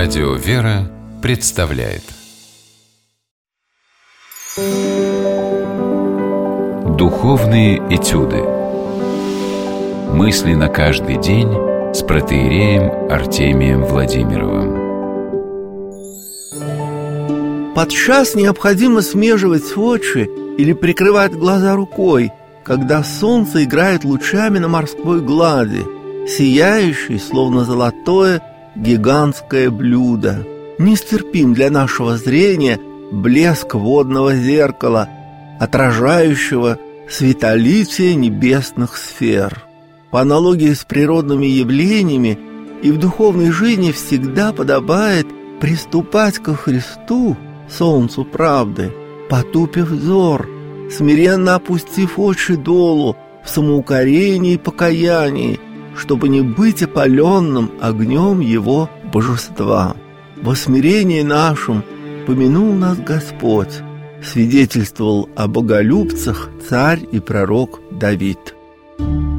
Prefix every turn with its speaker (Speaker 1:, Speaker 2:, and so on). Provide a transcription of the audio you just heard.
Speaker 1: Радио «Вера» представляет Духовные этюды. Мысли на каждый день с протоиереем Артемием Владимировым.
Speaker 2: Подчас необходимо смеживать очи или прикрывать глаза рукой, когда солнце играет лучами на морской глади, сияющей, словно золотое, гигантское блюдо. Нестерпим для нашего зрения блеск водного зеркала, отражающего светолитие небесных сфер. По аналогии с природными явлениями и в духовной жизни всегда подобает приступать ко Христу, солнцу правды, потупив взор, смиренно опустив очи долу в самоукорении и покаянии, чтобы не быть опаленным огнем Его божества. Во смирении нашем помянул нас Господь, свидетельствовал о боголюбцах царь и пророк Давид.